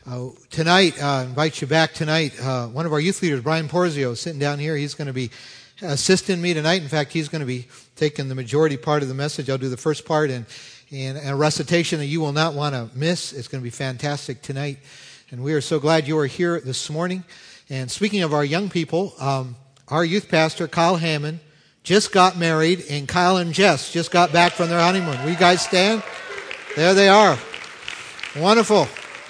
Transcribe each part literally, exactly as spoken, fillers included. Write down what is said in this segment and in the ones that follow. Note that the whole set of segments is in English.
Uh, tonight, uh, I invite you back tonight. Uh, one of our youth leaders, Brian Porzio, is sitting down here. He's going to be assisting me tonight. In fact, he's going to be taking the majority part of the message. I'll do the first part, and, and a recitation that you will not want to miss. It's going to be fantastic tonight. And we are so glad you are here this morning. And speaking of our young people, um, our youth pastor, Kyle Hammond, just got married, and Kyle and Jess just got back from their honeymoon. Will you guys stand? There they are. Wonderful.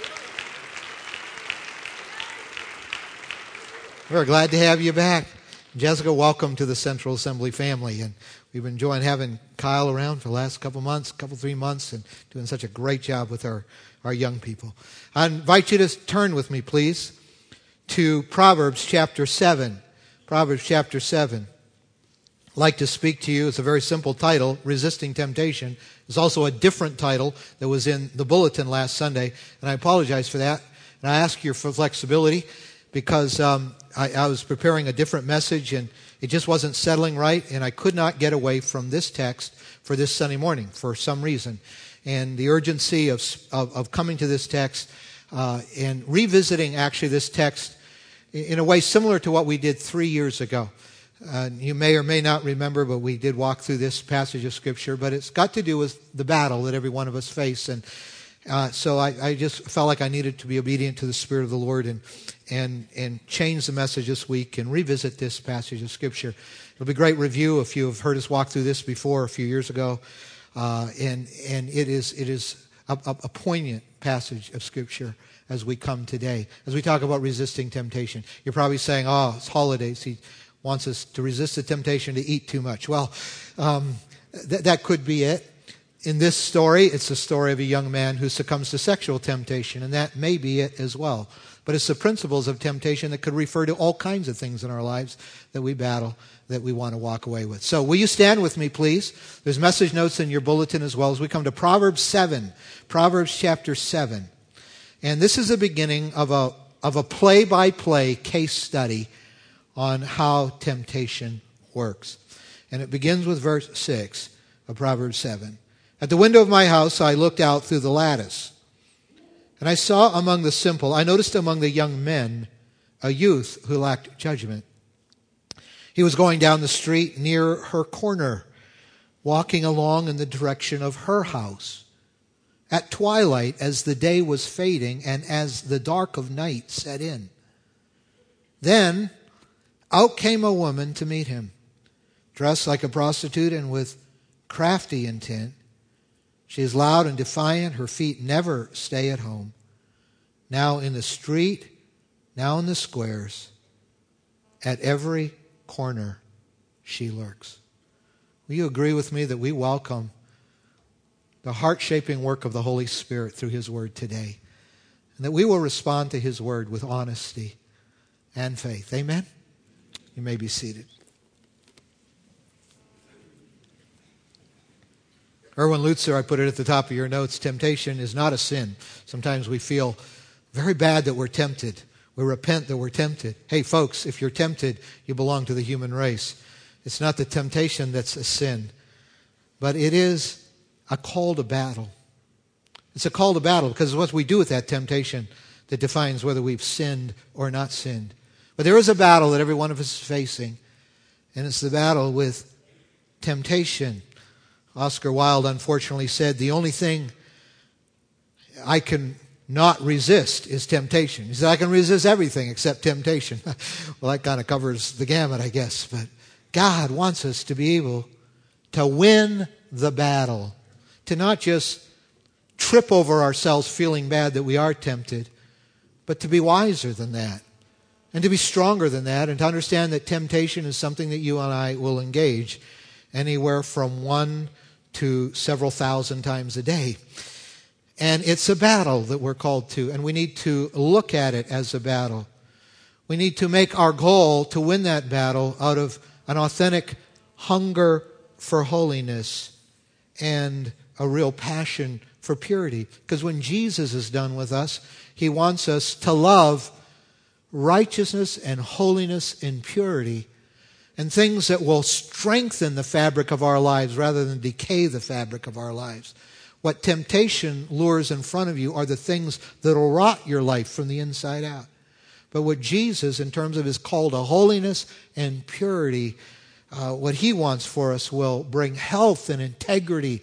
We're glad to have you back. Jessica, welcome to the Central Assembly family. And we've been enjoying having Kyle around for the last couple months, couple, three months, and doing such a great job with our, our young people. I invite you to turn with me, please, to Proverbs chapter seven. Proverbs chapter seven. I'd like to speak to you. It's a very simple title, Resisting Temptation. There's also a different title that was in the bulletin last Sunday, and I apologize for that. And I ask you for flexibility because um, I, I was preparing a different message, and it just wasn't settling right, and I could not get away from this text for this Sunday morning for some reason. And the urgency of of, of coming to this text uh, and revisiting actually this text in a way similar to what we did three years ago. Uh, you may or may not remember, but we did walk through this passage of Scripture, but it's got to do with the battle that every one of us face. And uh, so I, I just felt like I needed to be obedient to the Spirit of the Lord and and and change the message this week and revisit this passage of Scripture. It'll be a great review if you have heard us walk through this before a few years ago. Uh, and and it is it is a, a, a poignant passage of Scripture as we come today. As we talk about resisting temptation. You're probably saying, oh, it's holidays. He wants us to resist the temptation to eat too much. Well, um, th- that could be it. In this story, it's the story of a young man who succumbs to sexual temptation, and that may be it as well. But it's the principles of temptation that could refer to all kinds of things in our lives that we battle, that we want to walk away with. So will you stand with me, please? There's message notes in your bulletin as well as we come to Proverbs seven, Proverbs chapter seven. And this is the beginning of a of a play-by-play case study on how temptation works. And it begins with verse six of Proverbs seven. At the window of my house I looked out through the lattice, and I saw among the simple, I noticed among the young men, a youth who lacked judgment. He was going down the street near her corner, walking along in the direction of her house. At twilight, as the day was fading and as the dark of night set in. Then out came a woman to meet him, dressed like a prostitute and with crafty intent. She is loud and defiant. Her feet never stay at home. Now in the street, now in the squares, at every corner she lurks. Will you agree with me that we welcome the heart-shaping work of the Holy Spirit through His Word today, and that we will respond to His Word with honesty and faith? Amen? You may be seated. Erwin Lutzer, I put it at the top of your notes, temptation is not a sin. Sometimes we feel very bad that we're tempted. We repent that we're tempted. Hey, folks, if you're tempted, you belong to the human race. It's not the temptation that's a sin, but it is a call to battle. It's a call to battle because it's what we do with that temptation that defines whether we've sinned or not sinned. But there is a battle that every one of us is facing, and it's the battle with temptation. Oscar Wilde unfortunately said, the only thing I can not resist is temptation. He said, I can resist everything except temptation. Well, that kind of covers the gamut, I guess. But God wants us to be able to win the battle, to not just trip over ourselves feeling bad that we are tempted, but to be wiser than that. And to be stronger than that, and to understand that temptation is something that you and I will engage anywhere from one to several thousand times a day. And it's a battle that we're called to, and we need to look at it as a battle. We need to make our goal to win that battle out of an authentic hunger for holiness and a real passion for purity. Because when Jesus is done with us, He wants us to love righteousness and holiness and purity and things that will strengthen the fabric of our lives rather than decay the fabric of our lives. What temptation lures in front of you are the things that will rot your life from the inside out. But what Jesus, in terms of his call to holiness and purity, uh, what he wants for us will bring health and integrity,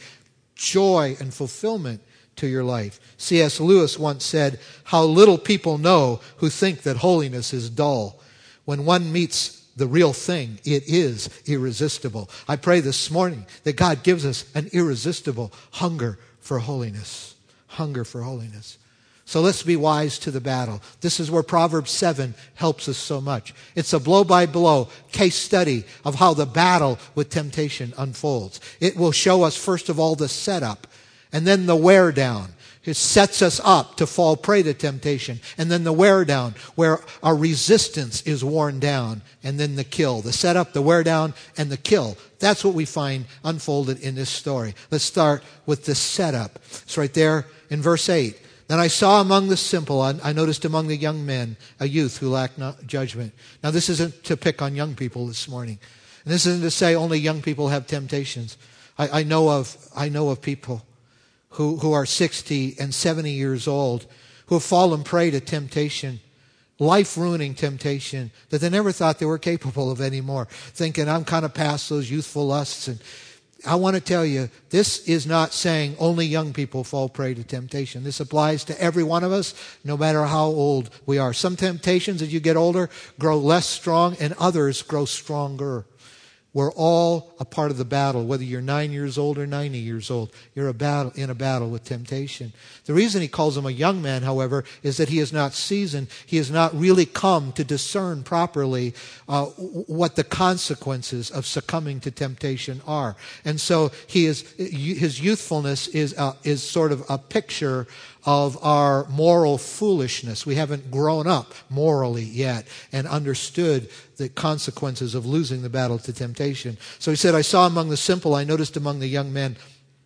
joy and fulfillment to your life. C S Lewis once said, "How little people know who think that holiness is dull. When one meets the real thing, it is irresistible." I pray this morning that God gives us an irresistible hunger for holiness. Hunger for holiness. So let's be wise to the battle. This is where Proverbs seven helps us so much. It's a blow-by-blow case study of how the battle with temptation unfolds. It will show us, first of all, the setup, and then the wear down. It sets us up to fall prey to temptation. And then the wear down, where our resistance is worn down. And then the kill. The setup, the wear down, and the kill. That's what we find unfolded in this story. Let's start with the setup. It's right there in verse eight. Then I saw among the simple, I noticed among the young men, a youth who lacked not judgment. Now this isn't to pick on young people this morning. And this isn't to say only young people have temptations. I, I know of, I know of people who, who are sixty and seventy years old, who have fallen prey to temptation, life-ruining temptation that they never thought they were capable of anymore, thinking, I'm kind of past those youthful lusts. And I want to tell you, this is not saying only young people fall prey to temptation. This applies to every one of us, no matter how old we are. Some temptations, as you get older, grow less strong, and others grow stronger. We're all a part of the battle, whether you're nine years old or ninety years old. You're a battle, in a battle with temptation. The reason he calls him a young man, however, is that he is not seasoned. He has not really come to discern properly uh, what the consequences of succumbing to temptation are. And so he is, his youthfulness is, uh, is sort of a picture of our moral foolishness. We haven't grown up morally yet and understood the consequences of losing the battle to temptation. So he said, I saw among the simple, I noticed among the young men,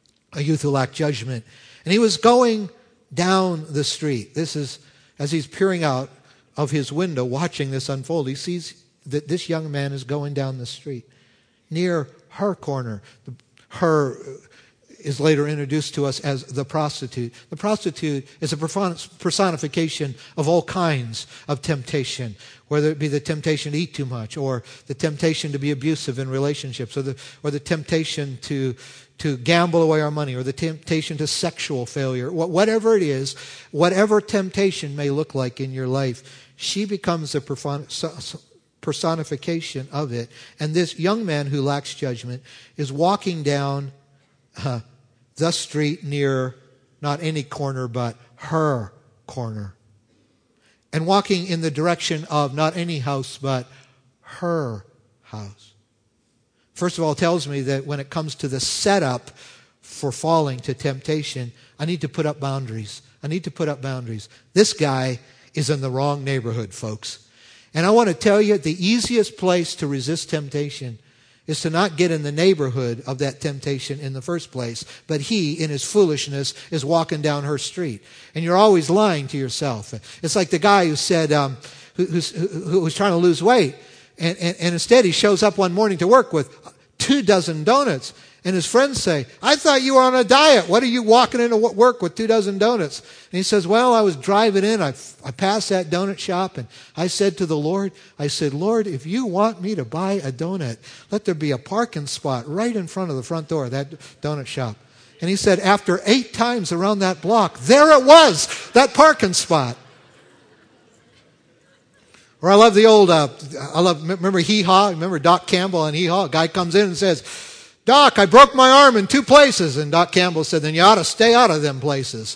a youth who lacked judgment. And he was going down the street. This is, as he's peering out of his window, watching this unfold, he sees that this young man is going down the street near her corner. Her is later introduced to us as the prostitute. The prostitute is a personification of all kinds of temptation, whether it be the temptation to eat too much, or the temptation to be abusive in relationships, or the or the temptation to to gamble away our money, or the temptation to sexual failure. Whatever it is, whatever temptation may look like in your life, she becomes a personification of it. And this young man who lacks judgment is walking down Uh, the street near not any corner but her corner, and walking in the direction of not any house but her house. First of all, it tells me that when it comes to the setup for falling to temptation, I need to put up boundaries. I need to put up boundaries. This guy is in the wrong neighborhood, folks. And I want to tell you, the easiest place to resist temptation is to not get in the neighborhood of that temptation in the first place. But he, in his foolishness, is walking down her street. And you're always lying to yourself. It's like the guy who said, um, who, who's, who was trying to lose weight. And, and, and instead he shows up one morning to work with two dozen donuts. And his friends say, I thought you were on a diet. What are you walking into work with two dozen donuts? And he says, well, I was driving in. I, I passed that donut shop, and I said to the Lord, I said, Lord, if you want me to buy a donut, let there be a parking spot right in front of the front door of that donut shop. And he said, after eight times around that block, there it was, that parking spot. Or I love the old, uh, I love, remember Hee Haw? Remember Doc Campbell on Hee Haw? A guy comes in and says, Doc, I broke my arm in two places. And Doc Campbell said, then you ought to stay out of them places.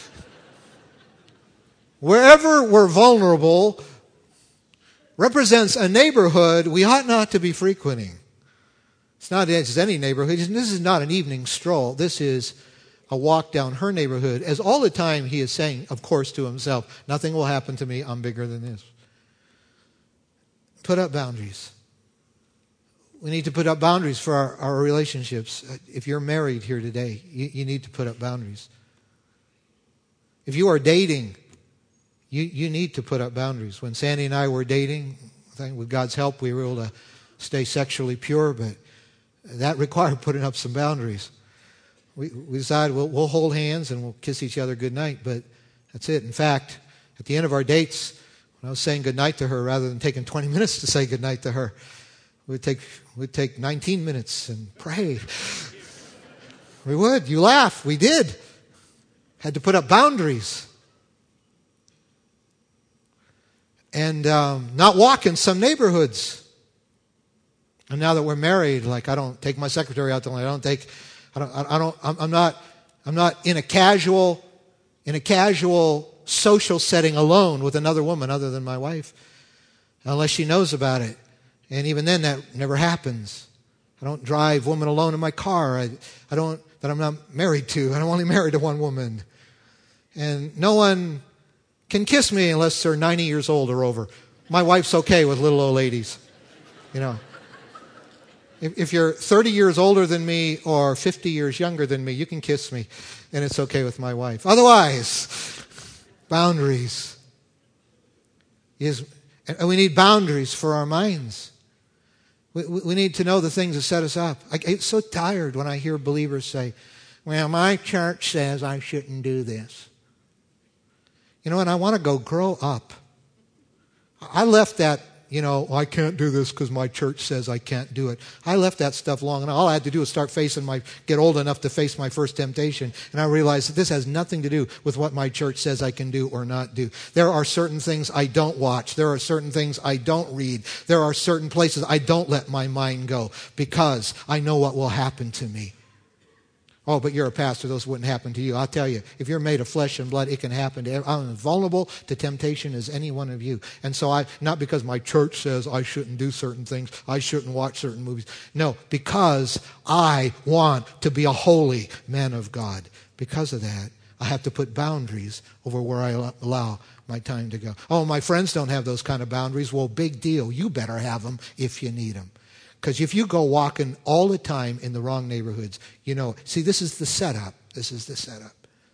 Wherever we're vulnerable represents a neighborhood we ought not to be frequenting. It's not just any neighborhood. This is not an evening stroll. This is a walk down her neighborhood. As all the time he is saying, of course, to himself, nothing will happen to me. I'm bigger than this. Put up boundaries. We need to put up boundaries for our, our relationships. If you're married here today, you, you need to put up boundaries. If you are dating, you, you need to put up boundaries. When Sandy and I were dating, I think with God's help we were able to stay sexually pure, but that required putting up some boundaries. we, we decide we'll, we'll hold hands and we'll kiss each other goodnight, but that's it. In fact, at the end of our dates, when I was saying goodnight to her, rather than taking twenty minutes to say goodnight to her, we'd take, we'd take nineteen minutes and pray. We would. You laugh. We did. Had to put up boundaries. And um, not walk in some neighborhoods. And now that we're married, like I don't take my secretary out to lunch. I don't take, I don't, I don't, I'm, I'm not, I'm not in a casual, in a casual social setting alone with another woman other than my wife, unless she knows about it. And even then, that never happens. I don't drive women alone in my car. I, I don't, that I'm not married to. I'm only married to one woman. And no one can kiss me unless they're ninety years old or over. My wife's okay with little old ladies, you know. If, if you're thirty years older than me or fifty years younger than me, you can kiss me, and it's okay with my wife. Otherwise, boundaries. Is, and we need boundaries for our minds. We, we need to know the things that set us up. I get so tired when I hear believers say, well, my church says I shouldn't do this. You know, and I want to go, grow up. I left that, you know, I can't do this because my church says I can't do it. I left that stuff long, and all I had to do was start facing my, get old enough to face my first temptation. And I realized that this has nothing to do with what my church says I can do or not do. There are certain things I don't watch. There are certain things I don't read. There are certain places I don't let my mind go because I know what will happen to me. Oh, but you're a pastor, those wouldn't happen to you. I'll tell you, if you're made of flesh and blood, it can happen to everyone. I'm as vulnerable to temptation as any one of you. And so I, not because my church says I shouldn't do certain things, I shouldn't watch certain movies. No, because I want to be a holy man of God. Because of that, I have to put boundaries over where I allow my time to go. Oh, my friends don't have those kind of boundaries. Well, big deal. You better have them if you need them. Because if you go walking all the time in the wrong neighborhoods, you know, see, this is the setup. This is the setup.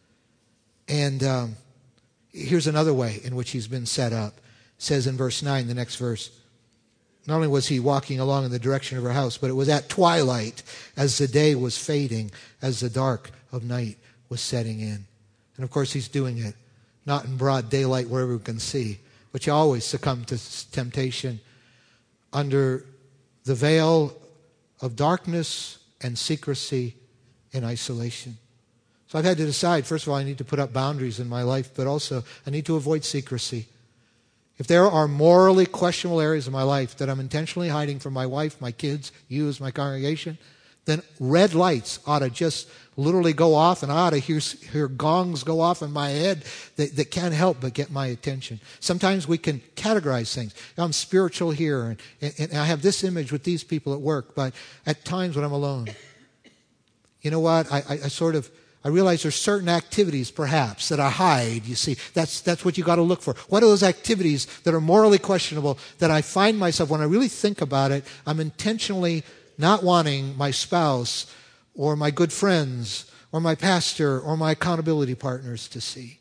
And um, here's another way in which he's been set up. It says in verse nine, the next verse, not only was he walking along in the direction of her house, but it was at twilight as the day was fading, as the dark of night was setting in. And of course, he's doing it not in broad daylight where everyone can see, but you always succumb to temptation under the veil of darkness and secrecy and isolation. So I've had to decide, first of all, I need to put up boundaries in my life, but also I need to avoid secrecy. If there are morally questionable areas of my life that I'm intentionally hiding from my wife, my kids, you as my congregation, then red lights ought to just literally go off, and I ought to hear, hear gongs go off in my head that, that can't help but get my attention. Sometimes we can categorize things. I'm spiritual here, and, and, and I have this image with these people at work, but at times when I'm alone, you know what? I, I, I sort of, I realize there's certain activities perhaps that I hide, you see. That's, that's what you got to look for. What are those activities that are morally questionable that I find myself, when I really think about it, I'm intentionally not wanting my spouse or my good friends or my pastor or my accountability partners to see.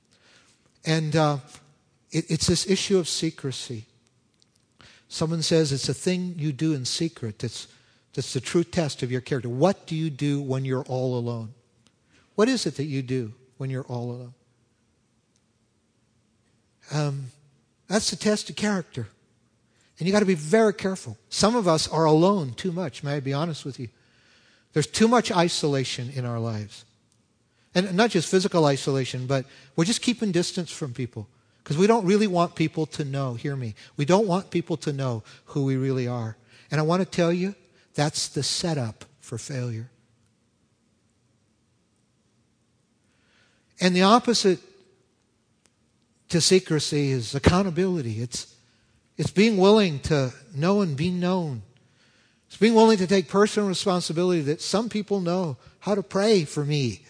And uh, it, it's this issue of secrecy. Someone says it's a thing you do in secret that's, that's the true test of your character. What do you do when you're all alone? What is it that you do when you're all alone? Um, that's the test of character. And you got to be very careful. Some of us are alone too much, may I be honest with you. There's too much isolation in our lives. And not just physical isolation, but we're just keeping distance from people. Because we don't really want people to know, hear me, we don't want people to know who we really are. And I want to tell you, that's the setup for failure. And the opposite to secrecy is accountability. It's, it's being willing to know and be known. It's being willing to take personal responsibility that some people know how to pray for me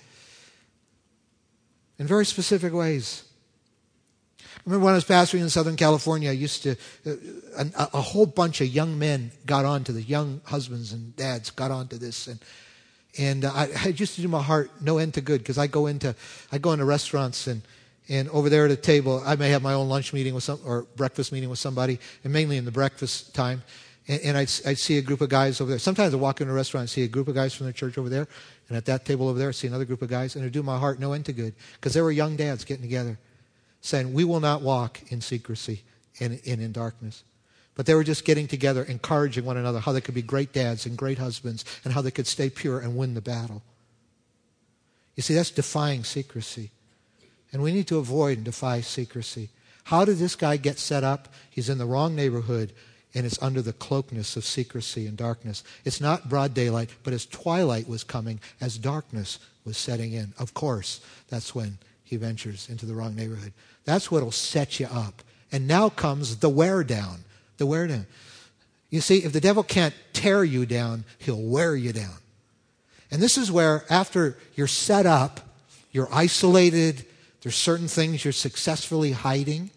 in very specific ways. I remember when I was pastoring in Southern California, I used to, a, a whole bunch of young men got onto this, young husbands and dads got onto this, and and I, I used to do my heart no end to good because I go into I go into restaurants and and over there at a table I may have my own lunch meeting with some or breakfast meeting with somebody, and mainly in the breakfast time. And, and I'd, I'd see a group of guys over there. Sometimes I walk into a restaurant and see a group of guys from the church over there. And at that table over there, I see another group of guys. And it would do my heart no end to good. Because they were young dads getting together, saying, we will not walk in secrecy and, and in darkness. But they were just getting together, encouraging one another, how they could be great dads and great husbands, and how they could stay pure and win the battle. You see, that's defying secrecy. And we need to avoid and defy secrecy. How did this guy get set up? He's in the wrong neighborhood, and it's under the cloakness of secrecy and darkness. It's not broad daylight, but as twilight was coming, as darkness was setting in. Of course, that's when he ventures into the wrong neighborhood. That's what will set you up. And now comes the wear down. The wear down. You see, if the devil can't tear you down, he'll wear you down. And this is where, after you're set up, you're isolated, there's certain things you're successfully hiding.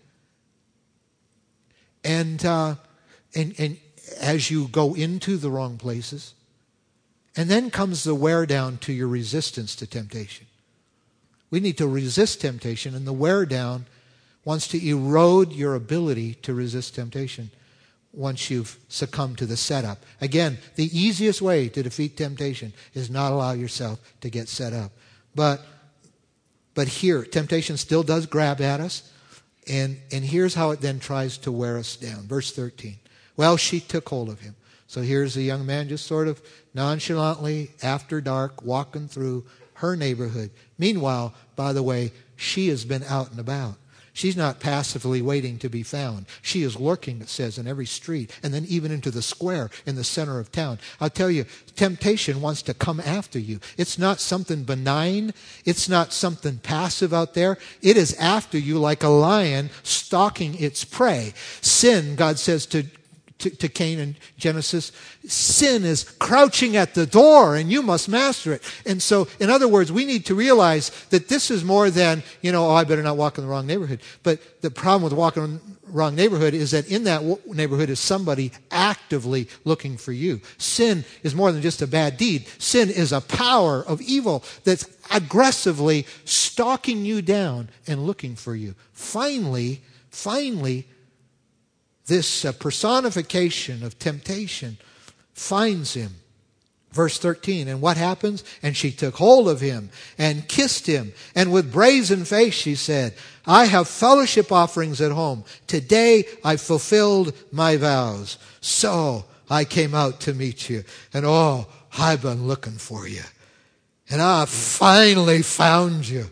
And, uh, and, and as you go into the wrong places, and then comes the wear down to your resistance to temptation. We need to resist temptation, and the wear down wants to erode your ability to resist temptation once you've succumbed to the setup. Again, the easiest way to defeat temptation is not allow yourself to get set up. But but here, temptation still does grab at us, and, and here's how it then tries to wear us down. Verse thirteen. Well, she took hold of him. So here's a young man just sort of nonchalantly, after dark, walking through her neighborhood. Meanwhile, by the way, she has been out and about. She's not passively waiting to be found. She is lurking, it says, in every street, and then even into the square in the center of town. I'll tell you, temptation wants to come after you. It's not something benign. It's not something passive out there. It is after you like a lion stalking its prey. Sin, God says to To, to Cain in Genesis, sin is crouching at the door and you must master it. And so, in other words, we need to realize that this is more than, you know, oh, I better not walk in the wrong neighborhood. But the problem with walking in the wrong neighborhood is that in that neighborhood is somebody actively looking for you. Sin is more than just a bad deed. Sin is a power of evil that's aggressively stalking you down and looking for you. Finally, finally, this uh, personification of temptation finds him. Verse thirteen, and what happens? And she took hold of him and kissed him. And with brazen face she said, I have fellowship offerings at home. Today I fulfilled my vows. So I came out to meet you. And oh, I've been looking for you. And I finally found you.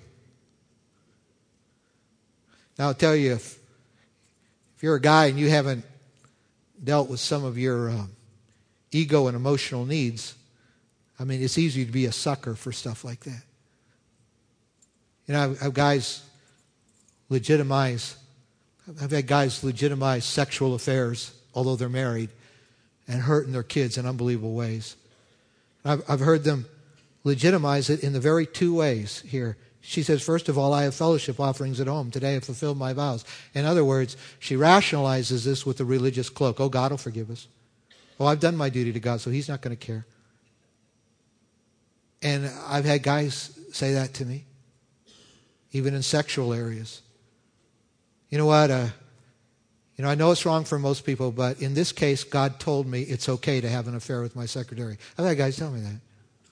Now I'll tell you, if If you're a guy and you haven't dealt with some of your um, ego and emotional needs, I mean, it's easy to be a sucker for stuff like that. You know, I've, I've guys legitimize, I've had guys legitimize sexual affairs, although they're married, and hurting their kids in unbelievable ways. I've, I've heard them legitimize it in the very two ways here. She says, first of all, I have fellowship offerings at home. Today I have fulfilled my vows. In other words, she rationalizes this with a religious cloak. Oh, God will forgive us. Oh, I've done my duty to God, so he's not going to care. And I've had guys say that to me, even in sexual areas. You know what? Uh, you know, I know it's wrong for most people, but in this case, God told me it's okay to have an affair with my secretary. I've had guys tell me that.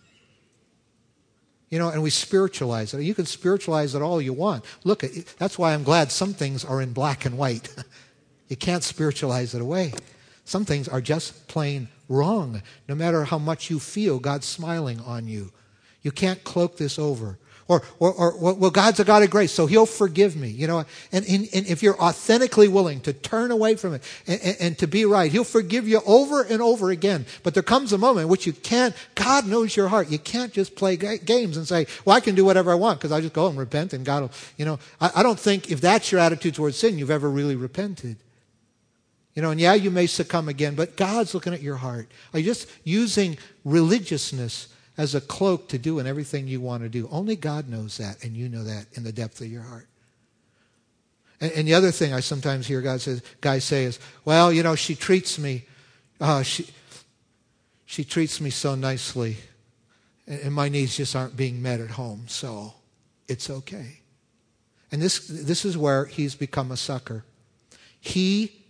You know, and we spiritualize it. You can spiritualize it all you want. Look, that's why I'm glad some things are in black and white. You can't spiritualize it away. Some things are just plain wrong. No matter how much you feel God's smiling on you. You can't cloak this over. Or, or, or well, God's a God of grace, so he'll forgive me. You know, and, and, and if you're authentically willing to turn away from it and, and, and to be right, he'll forgive you over and over again. But there comes a moment in which you can't, God knows your heart. You can't just play ga- games and say, well, I can do whatever I want because I just go and repent and God will, you know. I, I don't think if that's your attitude towards sin, you've ever really repented. You know, and yeah, you may succumb again, but God's looking at your heart. Are you just using religiousness as a cloak to do in everything you want to do? Only God knows that, and you know that in the depth of your heart. And, and the other thing I sometimes hear God says, guys say is, well, you know, she treats me, uh, she, she treats me so nicely, and, and my needs just aren't being met at home, so it's okay. And this, this is where he's become a sucker. He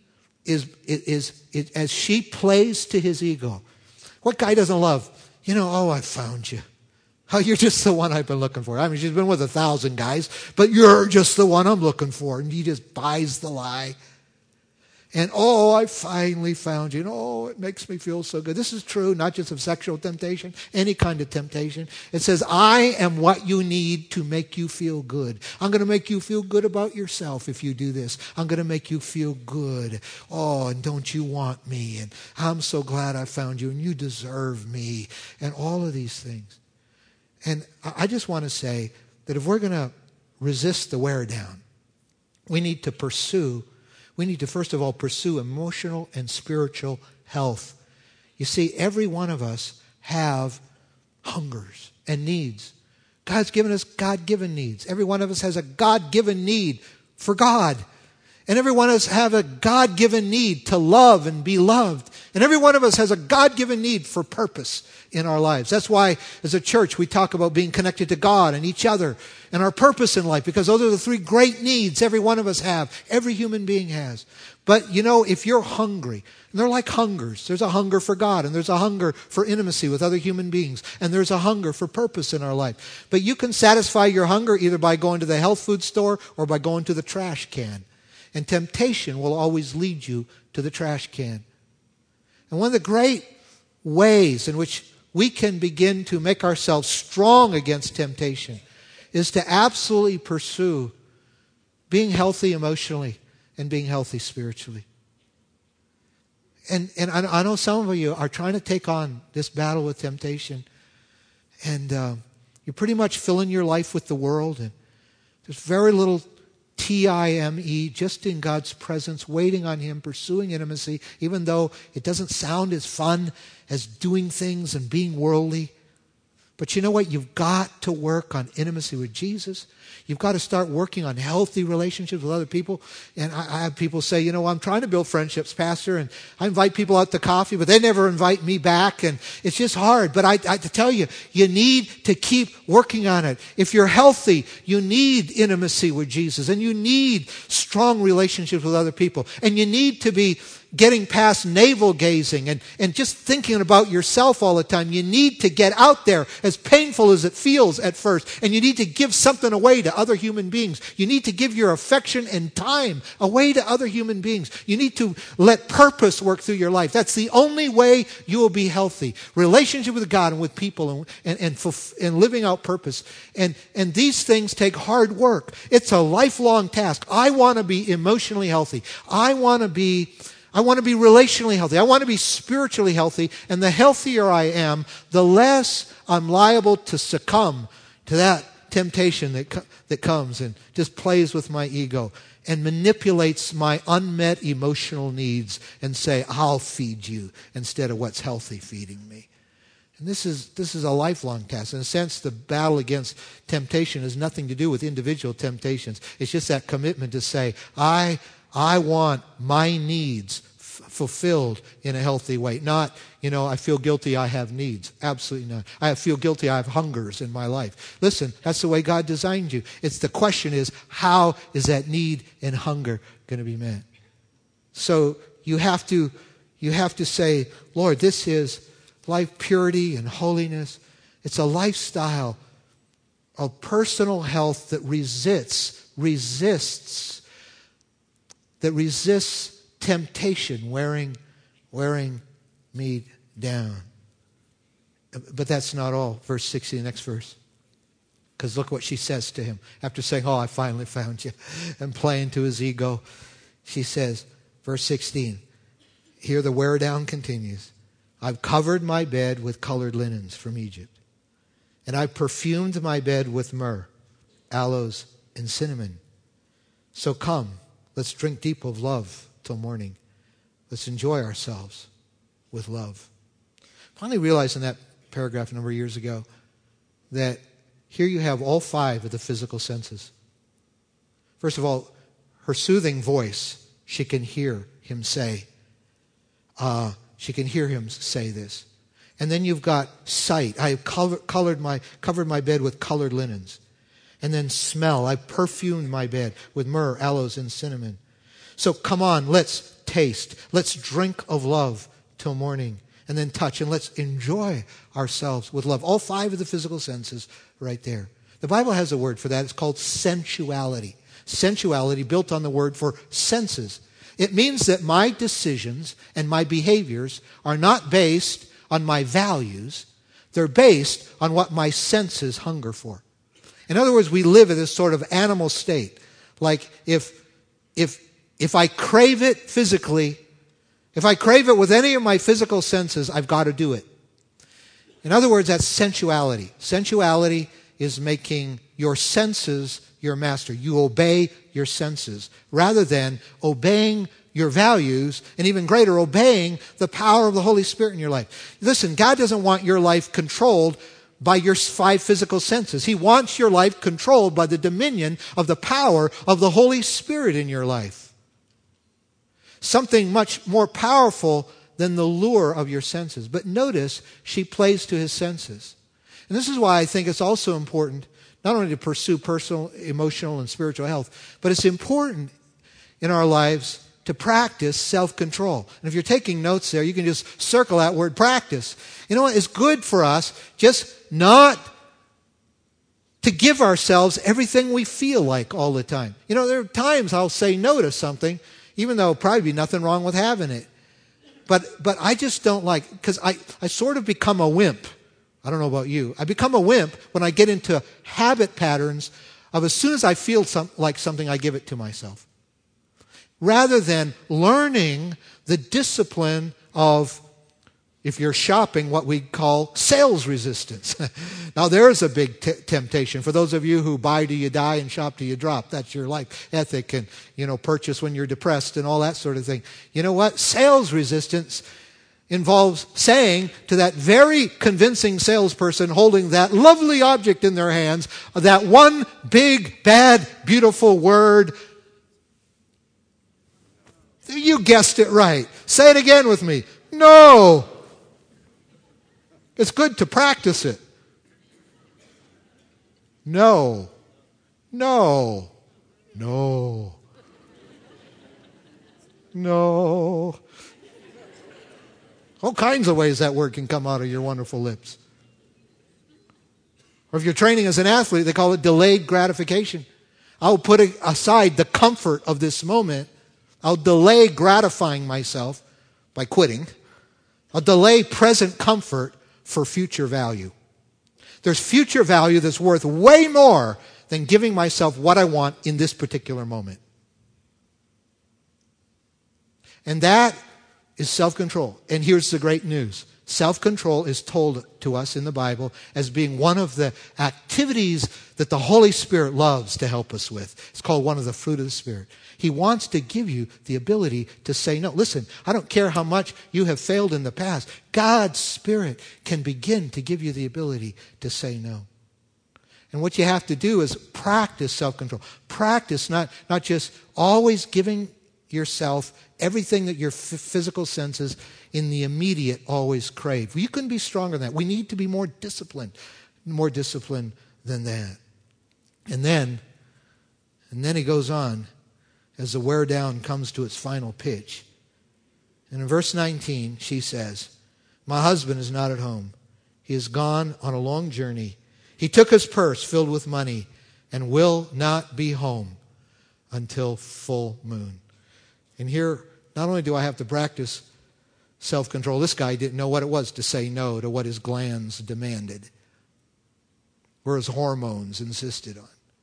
is, is, is as she plays to his ego. What guy doesn't love? You know, oh, I found you. Oh, you're just the one I've been looking for. I mean, she's been with a thousand guys, but you're just the one I'm looking for. And he just buys the lie. And, oh, I finally found you. And, oh, it makes me feel so good. This is true, not just of sexual temptation, any kind of temptation. It says, I am what you need to make you feel good. I'm going to make you feel good about yourself if you do this. I'm going to make you feel good. Oh, and don't you want me? And I'm so glad I found you, and you deserve me. And all of these things. And I just want to say that if we're going to resist the wear down, we need to pursue We need to, first of all, pursue emotional and spiritual health. You see, every one of us have hungers and needs. God's given us God-given needs. Every one of us has a God-given need for God. And every one of us have a God-given need to love and be loved. And every one of us has a God-given need for purpose in our lives. That's why, as a church, we talk about being connected to God and each other and our purpose in life, because those are the three great needs every one of us have. Every human being has. But, you know, if you're hungry, and they're like hungers. There's a hunger for God, and there's a hunger for intimacy with other human beings, and there's a hunger for purpose in our life. But you can satisfy your hunger either by going to the health food store or by going to the trash can. And temptation will always lead you to the trash can. And one of the great ways in which we can begin to make ourselves strong against temptation is to absolutely pursue being healthy emotionally and being healthy spiritually. And and I, I know some of you are trying to take on this battle with temptation, and uh, you're pretty much filling your life with the world, and there's very little T I M E, just in God's presence, waiting on Him, pursuing intimacy, even though it doesn't sound as fun as doing things and being worldly. But you know what? You've got to work on intimacy with Jesus. You've got to start working on healthy relationships with other people. And I, I have people say, you know, I'm trying to build friendships, Pastor, and I invite people out to coffee, but they never invite me back, and it's just hard. But I, I to tell you, you need to keep working on it. If you're healthy, you need intimacy with Jesus, and you need strong relationships with other people, and you need to be getting past navel gazing and, and just thinking about yourself all the time. You need to get out there, as painful as it feels at first, and you need to give something away to other human beings. You need to give your affection and time away to other human beings. You need to let purpose work through your life. That's the only way you will be healthy. Relationship with God and with people, and, and, and, fulf- and living out purpose. And, and these things take hard work. It's a lifelong task. I want to be emotionally healthy. I want to be I want to be relationally healthy. I want to be spiritually healthy. And the healthier I am, the less I'm liable to succumb to that temptation that, co- that comes and just plays with my ego and manipulates my unmet emotional needs and say, I'll feed you, instead of what's healthy feeding me. And this is this is a lifelong task. In a sense, the battle against temptation has nothing to do with individual temptations. It's just that commitment to say, I I want my needs f- fulfilled in a healthy way. Not, you know, I feel guilty, I have needs. Absolutely not. I feel guilty, I have hungers in my life. Listen, that's the way God designed you. It's the question is, how is that need and hunger going to be met? So you have to, you have to say, Lord, this is life purity and holiness. It's a lifestyle of personal health that resists, resists that resists temptation wearing, wearing me down. But that's not all. Verse sixty, the next verse. Because look what she says to him. After saying, oh, I finally found you, and playing to his ego. She says, verse sixteen, here the wear down continues. I've covered my bed with colored linens from Egypt, and I've perfumed my bed with myrrh, aloes, and cinnamon. So come, let's drink deep of love till morning. Let's enjoy ourselves with love. Finally realized in that paragraph a number of years ago that here you have all five of the physical senses. First of all, her soothing voice, she can hear him say. Uh, she can hear him say this. And then you've got sight. I have color, colored my, covered my bed with colored linens. And then smell. I perfumed my bed with myrrh, aloes, and cinnamon. So come on, let's taste. Let's drink of love till morning. And then touch, and let's enjoy ourselves with love. All five of the physical senses right there. The Bible has a word for that. It's called sensuality. Sensuality built on the word for senses. It means that my decisions and my behaviors are not based on my values. They're based on what my senses hunger for. In other words, we live in this sort of animal state. Like if, if, if I crave it physically, if I crave it with any of my physical senses, I've got to do it. In other words, that's sensuality. Sensuality is making your senses your master. You obey your senses rather than obeying your values, and even greater, obeying the power of the Holy Spirit in your life. Listen, God doesn't want your life controlled by your five physical senses. He wants your life controlled by the dominion of the power of the Holy Spirit in your life. Something much more powerful than the lure of your senses. But notice, she plays to his senses. And this is why I think it's also important not only to pursue personal, emotional, and spiritual health, but it's important in our lives to practice self-control. And if you're taking notes there, you can just circle that word practice. You know what? It's good for us just not to give ourselves everything we feel like all the time. You know, there are times I'll say no to something, even though probably be nothing wrong with having it. But but I just don't like, because I, I sort of become a wimp. I don't know about you. I become a wimp when I get into habit patterns of as soon as I feel some, like something, I give it to myself. Rather than learning the discipline of, if you're shopping, what we call sales resistance. Now, there's a big t- temptation. For those of you who buy till you die and shop till you drop, that's your life ethic, and, you know, purchase when you're depressed and all that sort of thing. You know what? Sales resistance involves saying to that very convincing salesperson holding that lovely object in their hands, that one big, bad, beautiful word. You guessed it right. Say it again with me. No. It's good to practice it. No. No. No. No. All kinds of ways that word can come out of your wonderful lips. Or if you're training as an athlete, they call it delayed gratification. I'll put aside the comfort of this moment. I'll delay gratifying myself by quitting. I'll delay present comfort for future value. There's future value that's worth way more than giving myself what I want in this particular moment. And that is self-control. And here's the great news. Self-control is told to us in the Bible as being one of the activities that the Holy Spirit loves to help us with. It's called one of the fruit of the Spirit. He wants to give you the ability to say no. Listen, I don't care how much you have failed in the past. God's Spirit can begin to give you the ability to say no. And what you have to do is practice self-control. Practice not, not just always giving yourself everything that your f- physical senses in the immediate always crave. You can be stronger than that. We need to be more disciplined, more disciplined than that. And then, and then he goes on as the wear down comes to its final pitch. And in verse nineteen, she says, "My husband is not at home. He is gone on a long journey. He took his purse filled with money and will not be home until full moon." And here, not only do I have to practice self-control, this guy didn't know what it was to say no to what his glands demanded, or his hormones insisted on.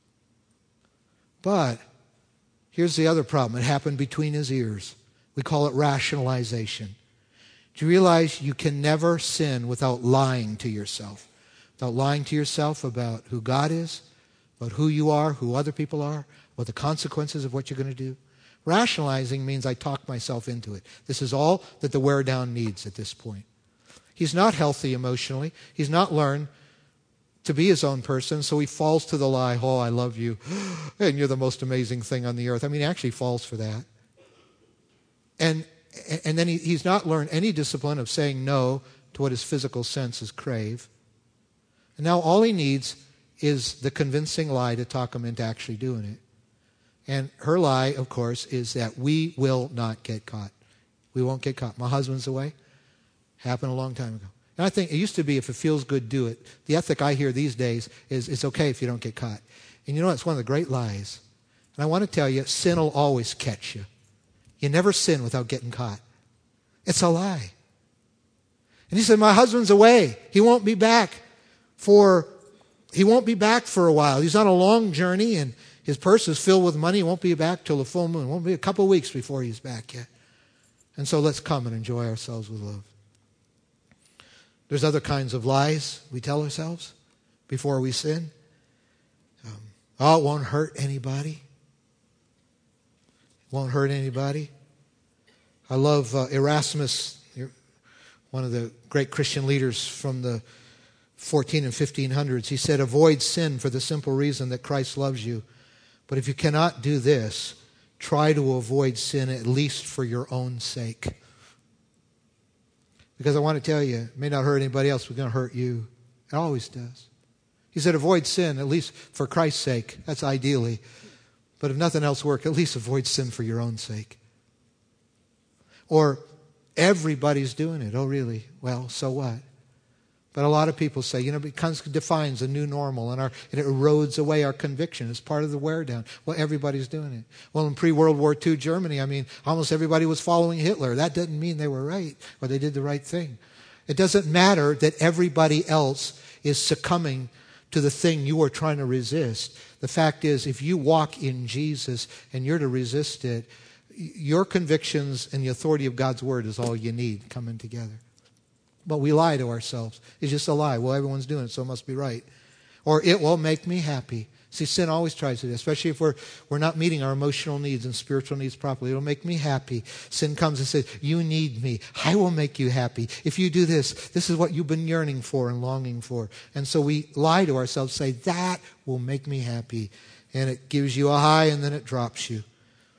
But here's the other problem. It happened between his ears. We call it rationalization. Do you realize you can never sin without lying to yourself? Without lying to yourself about who God is, about who you are, who other people are, what the consequences of what you're going to do. Rationalizing means I talk myself into it. This is all that the wear down needs at this point. He's not healthy emotionally. He's not learned to be his own person, so he falls to the lie, "Oh, I love you, and you're the most amazing thing on the earth." I mean, he actually falls for that. And and then he, he's not learned any discipline of saying no to what his physical senses crave. And now all he needs is the convincing lie to talk him into actually doing it. And her lie, of course, is that we will not get caught. We won't get caught. My husband's away. Happened a long time ago. And I think it used to be if it feels good, do it. The ethic I hear these days is it's okay if you don't get caught. And you know, it's one of the great lies. And I want to tell you, sin will always catch you. You never sin without getting caught. It's a lie. And he said, my husband's away. He won't be back for, he won't be back for a while. He's on a long journey and his purse is filled with money. He won't be back till the full moon. It won't be a couple of weeks before he's back yet. And so let's come and enjoy ourselves with love. There's other kinds of lies we tell ourselves before we sin. Um, oh, it won't hurt anybody. It won't hurt anybody. I love uh, Erasmus, one of the great Christian leaders from the fourteen and fifteen hundreds. He said, avoid sin for the simple reason that Christ loves you. But if you cannot do this, try to avoid sin at least for your own sake. Because I want to tell you, it may not hurt anybody else, but it's going to hurt you. It always does. He said, avoid sin, at least for Christ's sake. That's ideally. But if nothing else works, at least avoid sin for your own sake. Or everybody's doing it. Oh, really? Well, so what? But a lot of people say, you know, it defines a new normal and, our, and it erodes away our conviction. It's part of the wear down. Well, everybody's doing it. Well, in pre-World War Two Germany, I mean, almost everybody was following Hitler. That didn't mean they were right or they did the right thing. It doesn't matter that everybody else is succumbing to the thing you are trying to resist. The fact is, if you walk in Jesus and you're to resist it, your convictions and the authority of God's word is all you need coming together. But we lie to ourselves. It's just a lie. Well, everyone's doing it, so it must be right. Or it will make me happy. See, sin always tries to do, especially if we're we're not meeting our emotional needs and spiritual needs properly. It'll make me happy. Sin comes and says, you need me. I will make you happy. If you do this, this is what you've been yearning for and longing for. And so we lie to ourselves, say, that will make me happy. And it gives you a high and then it drops you.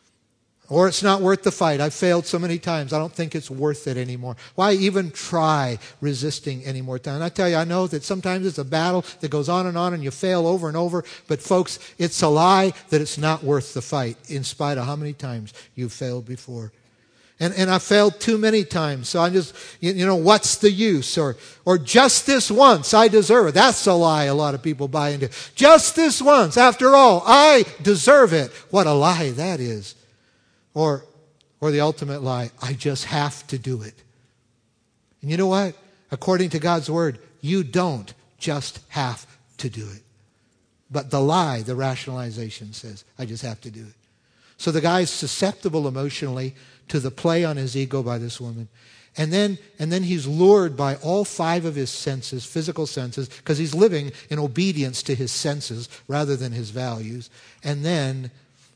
Or it's not worth the fight. I've failed so many times. I don't think it's worth it anymore. Why even try resisting any more time? And I tell you, I know that sometimes it's a battle that goes on and on and you fail over and over. But folks, it's a lie that it's not worth the fight in spite of how many times you've failed before. And and I failed too many times. So I'm just, you, you know, what's the use? Or or just this once, I deserve it. That's a lie a lot of people buy into. Just this once, after all, I deserve it. What a lie that is. Or, or the ultimate lie, I just have to do it. And you know what? According to God's word, you don't just have to do it. But the lie, the rationalization says, I just have to do it. So the guy's susceptible emotionally to the play on his ego by this woman. And then, and then he's lured by all five of his senses, physical senses, because he's living in obedience to his senses rather than his values. And then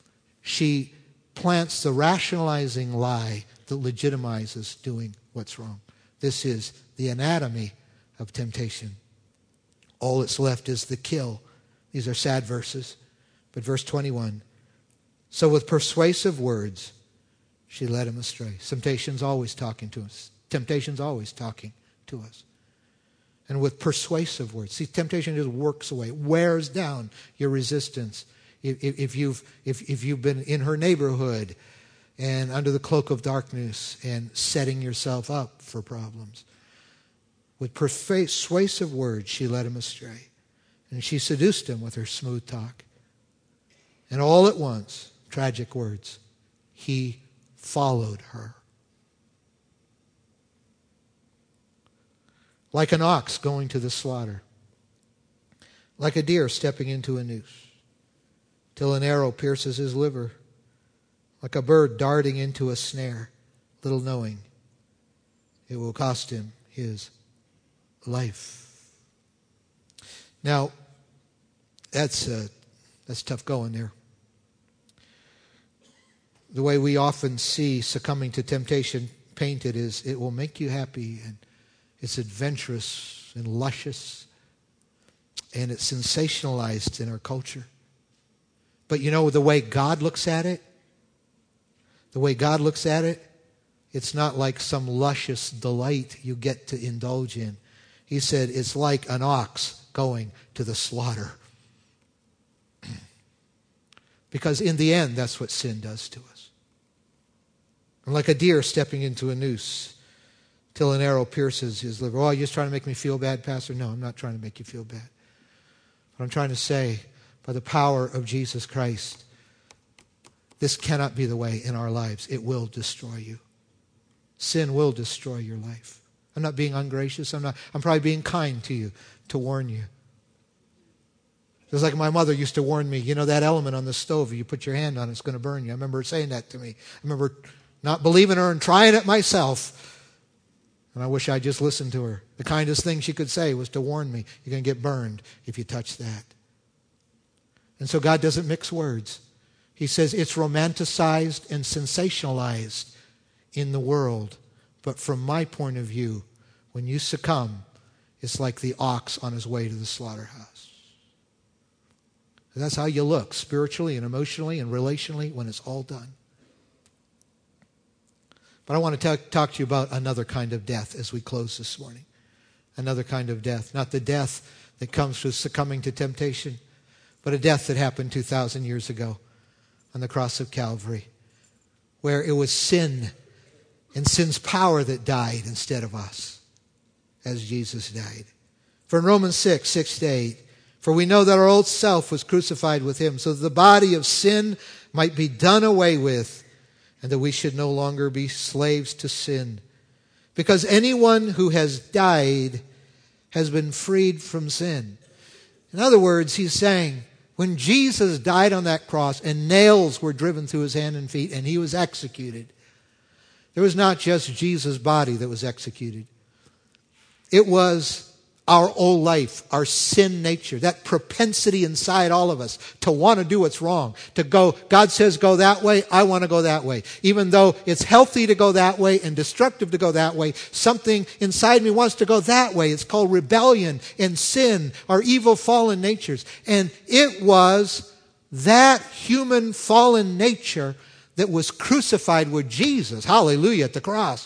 she plants the rationalizing lie that legitimizes doing what's wrong. This is the anatomy of temptation. All that's left is the kill. These are sad verses. But verse twenty-one, so with persuasive words, she led him astray. Temptation's always talking to us. Temptation's always talking to us. And with persuasive words. See, temptation just works away, wears down your resistance. If, if, you've, if, if you've been in her neighborhood and under the cloak of darkness and setting yourself up for problems. With persuasive words, she led him astray. And she seduced him with her smooth talk. And all at once, tragic words, he followed her. Like an ox going to the slaughter. Like a deer stepping into a noose. Till an arrow pierces his liver, like a bird darting into a snare, little knowing it will cost him his life. Now, that's uh, that's tough going there. The way we often see succumbing to temptation painted is it will make you happy, and it's adventurous and luscious, and it's sensationalized in our culture. But you know, the way God looks at it, the way God looks at it, it's not like some luscious delight you get to indulge in. He said it's like an ox going to the slaughter. Because in the end, that's what sin does to us. I'm like a deer stepping into a noose till an arrow pierces his liver. Oh, you're just trying to make me feel bad, Pastor? No, I'm not trying to make you feel bad. What I'm trying to say, by the power of Jesus Christ, this cannot be the way in our lives. It will destroy you. Sin will destroy your life. I'm not being ungracious. I'm not. I'm probably being kind to you to warn you. Just like my mother used to warn me, you know that element on the stove, if you put your hand on it, it's going to burn you. I remember her saying that to me. I remember not believing her and trying it myself. And I wish I just listened to her. The kindest thing she could say was to warn me, you're going to get burned if you touch that. And so God doesn't mix words. He says it's romanticized and sensationalized in the world. But from my point of view, when you succumb, it's like the ox on his way to the slaughterhouse. And that's how you look spiritually and emotionally and relationally when it's all done. But I want to talk, talk to you about another kind of death as we close this morning. Another kind of death. Not the death that comes through succumbing to temptation, but a death that happened two thousand years ago on the cross of Calvary, where it was sin and sin's power that died instead of us, as Jesus died. For in Romans six, six to eight, for we know that our old self was crucified with him, so that the body of sin might be done away with, and that we should no longer be slaves to sin. Because anyone who has died has been freed from sin. In other words, he's saying, when Jesus died on that cross and nails were driven through his hand and feet and he was executed, there was not just Jesus' body that was executed. It was our old life, our sin nature, that propensity inside all of us to want to do what's wrong, to go, God says go that way, I want to go that way. Even though it's healthy to go that way and destructive to go that way, something inside me wants to go that way. It's called rebellion and sin, our evil fallen natures. And it was that human fallen nature that was crucified with Jesus, hallelujah, at the cross,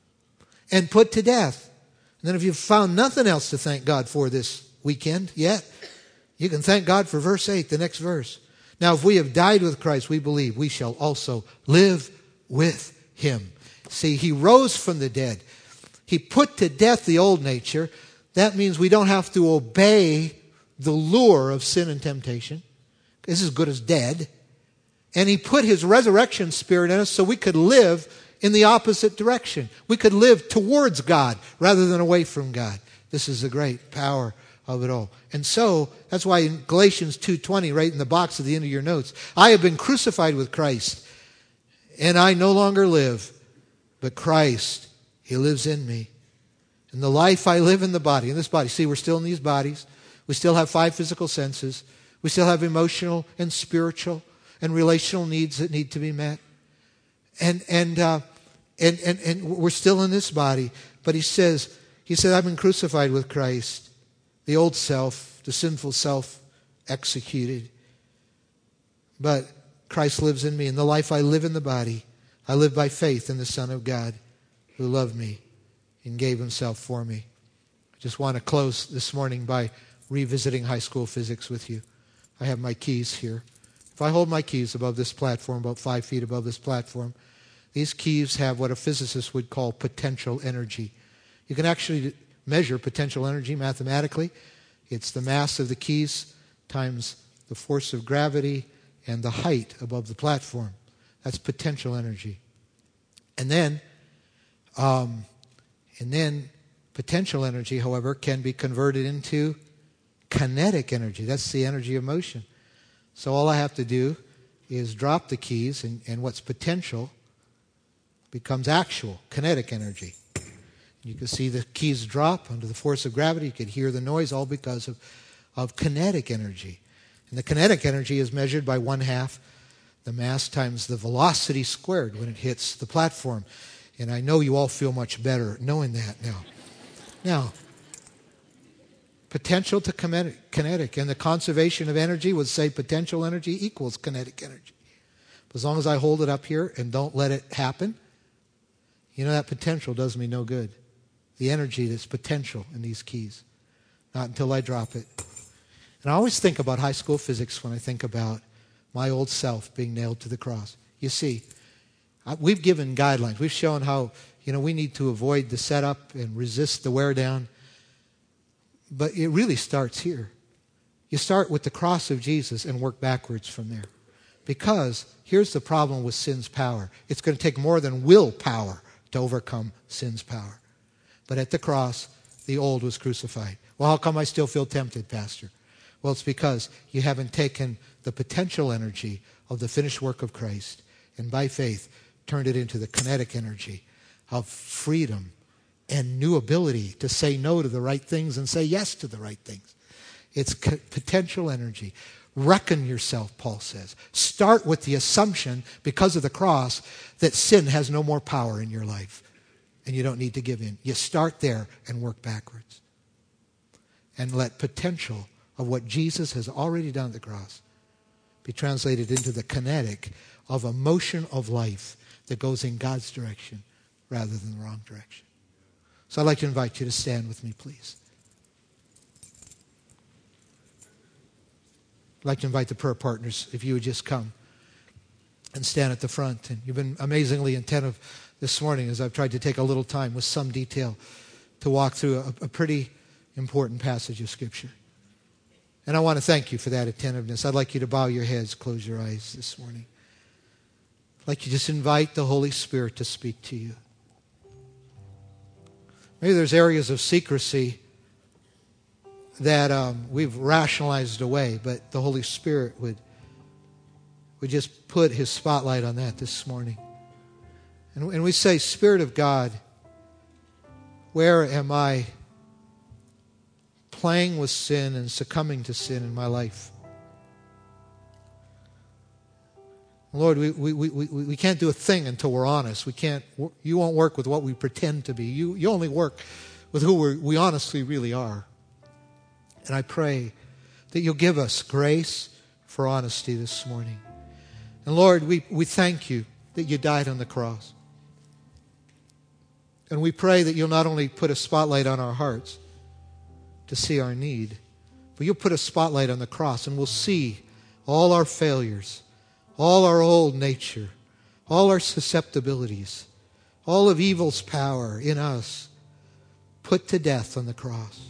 and put to death. And then if you've found nothing else to thank God for this weekend yet, you can thank God for verse eight, the next verse. Now, if we have died with Christ, we believe we shall also live with him. See, he rose from the dead. He put to death the old nature. That means we don't have to obey the lure of sin and temptation. This is as good as dead. And he put his resurrection spirit in us so we could live in the opposite direction. We could live towards God rather than away from God. This is the great power of it all. And so, that's why in Galatians two twenty, right in the box at the end of your notes, I have been crucified with Christ, and I no longer live, but Christ, he lives in me. And the life I live in the body, in this body, see, we're still in these bodies. We still have five physical senses. We still have emotional and spiritual and relational needs that need to be met. And and uh, and and and we're still in this body, but he says, he said, I've been crucified with Christ, the old self, the sinful self, executed. But Christ lives in me, and the life I live in the body, I live by faith in the Son of God, who loved me and gave himself for me. I just want to close this morning by revisiting high school physics with you. I have my keys here. If I hold my keys above this platform, about five feet above this platform, these keys have what a physicist would call potential energy. You can actually measure potential energy mathematically. It's the mass of the keys times the force of gravity and the height above the platform. That's potential energy. And then, um, and then potential energy, however, can be converted into kinetic energy. That's the energy of motion. So all I have to do is drop the keys, and, and what's potential becomes actual, kinetic energy. You can see the keys drop under the force of gravity. You can hear the noise, all because of, of kinetic energy. And the kinetic energy is measured by one half the mass times the velocity squared when it hits the platform. And I know you all feel much better knowing that now. Now, potential to kinetic, and the conservation of energy would say potential energy equals kinetic energy. But as long as I hold it up here and don't let it happen, you know, that potential does me no good. The energy that's potential in these keys. Not until I drop it. And I always think about high school physics when I think about my old self being nailed to the cross. You see, We've given guidelines. We've shown how, you know, we need to avoid the setup and resist the wear down. But it really starts here. You start with the cross of Jesus and work backwards from there. Because here's the problem with sin's power. It's going to take more than willpower to overcome sin's power. But at the cross, the old was crucified. Well, how come I still feel tempted, Pastor? Well, it's because you haven't taken the potential energy of the finished work of Christ and by faith turned it into the kinetic energy of freedom and new ability to say no to the right things and say yes to the right things. It's co- potential energy. Reckon yourself, Paul says. Start with the assumption, because of the cross, that sin has no more power in your life and you don't need to give in. You start there and work backwards. And let potential of what Jesus has already done at the cross be translated into the kinetic of a motion of life that goes in God's direction rather than the wrong direction. So I'd like to invite you to stand with me, please. I'd like to invite the prayer partners, if you would just come and stand at the front. And you've been amazingly attentive this morning as I've tried to take a little time with some detail to walk through a, a pretty important passage of Scripture. And I want to thank you for that attentiveness. I'd like you to bow your heads, close your eyes this morning. I'd like you to just invite the Holy Spirit to speak to you. Maybe there's areas of secrecy that um, we've rationalized away, but the Holy Spirit would, would just put His spotlight on that this morning. And, and we say, Spirit of God, where am I playing with sin and succumbing to sin in my life? Lord, we, we, we, we can't do a thing until we're honest. We can't. You won't work with what we pretend to be. You, you only work with who we're, we honestly really are. And I pray that you'll give us grace for honesty this morning. And Lord, we, we thank you that you died on the cross. And we pray that you'll not only put a spotlight on our hearts to see our need, but you'll put a spotlight on the cross and we'll see all our failures, all our old nature, all our susceptibilities, all of evil's power in us put to death on the cross.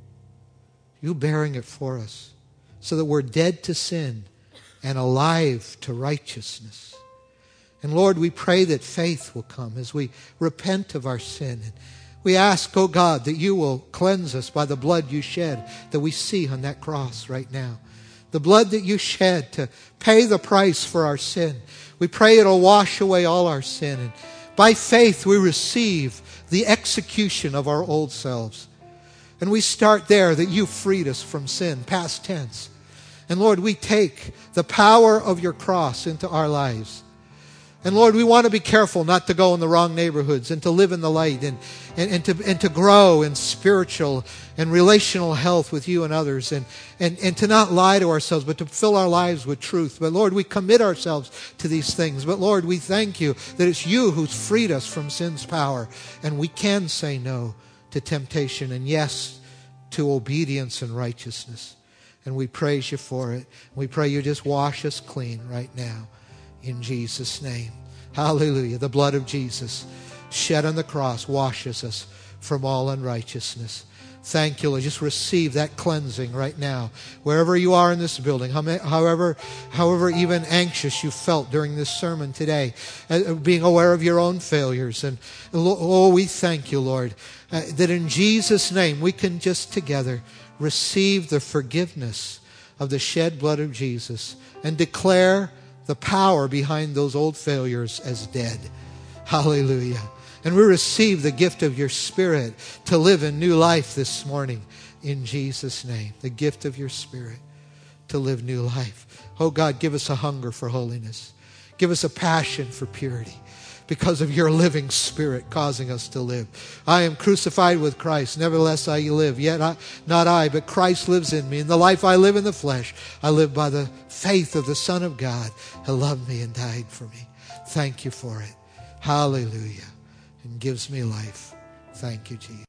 You bearing it for us so that we're dead to sin and alive to righteousness. And Lord, we pray that faith will come as we repent of our sin. And we ask, oh God, that you will cleanse us by the blood you shed that we see on that cross right now. The blood that you shed to pay the price for our sin. We pray it'll wash away all our sin. And by faith we receive the execution of our old selves. And we start there, that you freed us from sin, past tense. And Lord, we take the power of your cross into our lives. And Lord, we want to be careful not to go in the wrong neighborhoods and to live in the light and, and, and, to, and to grow in spiritual and relational health with you and others and, and, and to not lie to ourselves, but to fill our lives with truth. But Lord, we commit ourselves to these things. But Lord, we thank you that it's you who's freed us from sin's power. And we can say no to temptation and yes to obedience and righteousness. And we praise you for it. We pray you just wash us clean right now. In Jesus' name. Hallelujah. The blood of Jesus shed on the cross washes us from all unrighteousness. Thank you, Lord. Just receive that cleansing right now. Wherever you are in this building, however, however even anxious you felt during this sermon today, being aware of your own failures. And oh, we thank you, Lord, uh, that in Jesus' name we can just together receive the forgiveness of the shed blood of Jesus and declare the power behind those old failures as dead. Hallelujah. And we receive the gift of your Spirit to live in new life this morning in Jesus' name. The gift of your Spirit to live new life. Oh God, give us a hunger for holiness. Give us a passion for purity because of your living Spirit causing us to live. I am crucified with Christ. Nevertheless I live. Yet I, not I, but Christ lives in me. In the life I live in the flesh, I live by the faith of the Son of God who loved me and died for me. Thank you for it. Hallelujah. And gives me life. Thank you, Jesus.